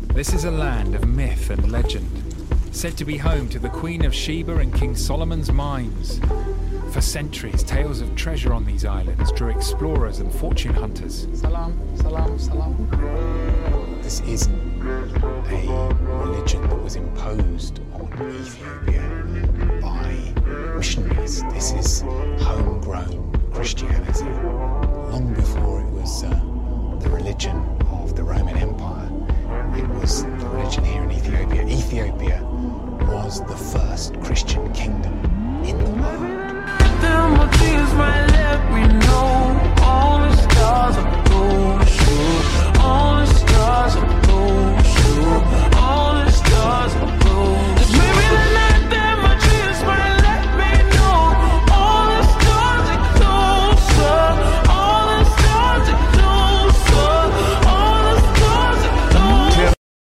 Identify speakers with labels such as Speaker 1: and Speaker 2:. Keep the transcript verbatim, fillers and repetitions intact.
Speaker 1: This is a land of myth and legend, said to be home to the Queen of Sheba and King Solomon's mines. For centuries, tales of treasure on these islands drew explorers and fortune hunters.
Speaker 2: Salam, salam, salam.
Speaker 3: This isn't a religion that was imposed on Ethiopia by missionaries. This is homegrown Christianity. Long before it was uh, the religion of the Roman Empire, it was the religion here in Ethiopia. Ethiopia was the first Christian kingdom in the world.
Speaker 4: Them my tears might let me know all the stars are gold, all the stars are